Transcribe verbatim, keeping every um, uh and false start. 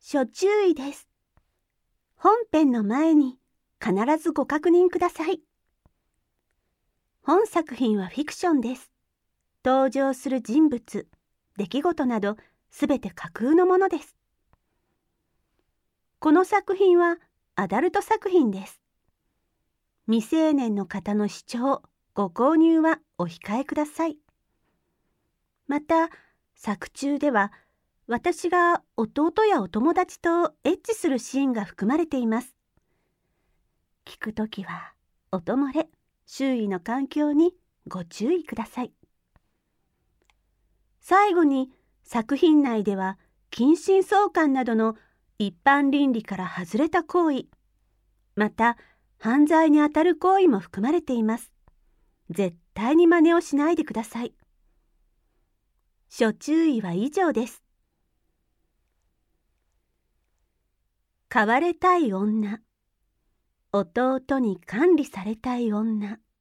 諸注意です。本編の前に必ずご確認ください。本作品はフィクションです。登場する人物、出来事などすべて架空のものです。この作品はアダルト作品です。未成年の方の視聴、ご購入はお控えください。また、作中では私が弟やお友達とエッチするシーンが含まれています。聞くときは音漏れ、周囲の環境にご注意ください。最後に、作品内では近親相関などの一般倫理から外れた行為、また犯罪にあたる行為も含まれています。絶対に真似をしないでください。諸注意は以上です。飼われたい女、弟に管理されたい女。